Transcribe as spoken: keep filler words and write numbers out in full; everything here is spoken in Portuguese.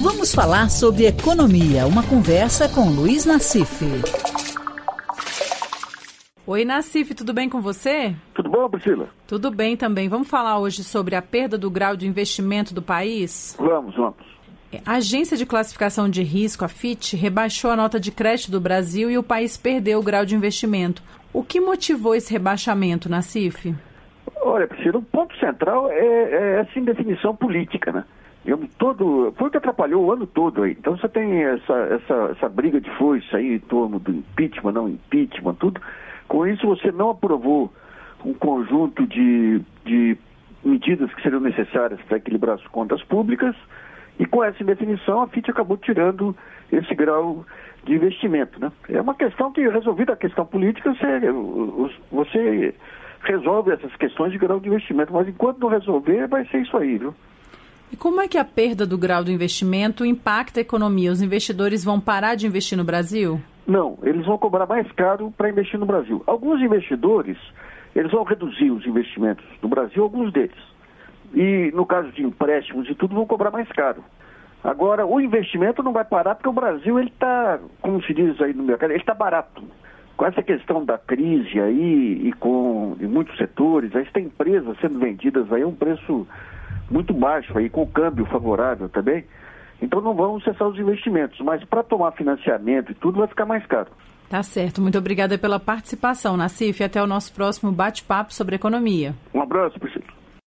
Vamos falar sobre economia, uma conversa com Luiz Nassif. Oi, Nassif, tudo bem com você? Tudo bom, Priscila? Tudo bem também. Vamos falar hoje sobre a perda do grau de investimento do país? Vamos, vamos. A Agência de Classificação de Risco, a Fitch, rebaixou a nota de crédito do Brasil e o país perdeu o grau de investimento. O que motivou esse rebaixamento, Nassif? Olha, Priscila, o ponto central é, é essa indefinição política, né? Eu, todo, foi o que atrapalhou o ano todo aí. Então você tem essa, essa, essa briga de foice aí em torno do impeachment, não impeachment, tudo. Com isso você não aprovou um conjunto de, de medidas que seriam necessárias para equilibrar as contas públicas e com essa indefinição a Fitch acabou tirando esse grau de investimento, né? É uma questão que, resolvida a questão política, você, você resolve essas questões de grau de investimento, mas enquanto não resolver vai ser isso aí, viu? E como é que a perda do grau do investimento impacta a economia? Os investidores vão parar de investir no Brasil? Não, eles vão cobrar mais caro para investir no Brasil. Alguns investidores, eles vão reduzir os investimentos no Brasil, alguns deles. E no caso de empréstimos e tudo, vão cobrar mais caro. Agora, o investimento não vai parar porque o Brasil, ele está, como se diz aí no mercado, ele está barato. Com essa questão da crise aí e com em muitos setores, aí tem empresas sendo vendidas aí a um preço muito baixo aí, com o câmbio favorável também. Então não vão cessar os investimentos, mas para tomar financiamento e tudo vai ficar mais caro. Tá certo, muito obrigada pela participação, Nassif, até o nosso próximo bate-papo sobre economia. Um abraço, Priscila.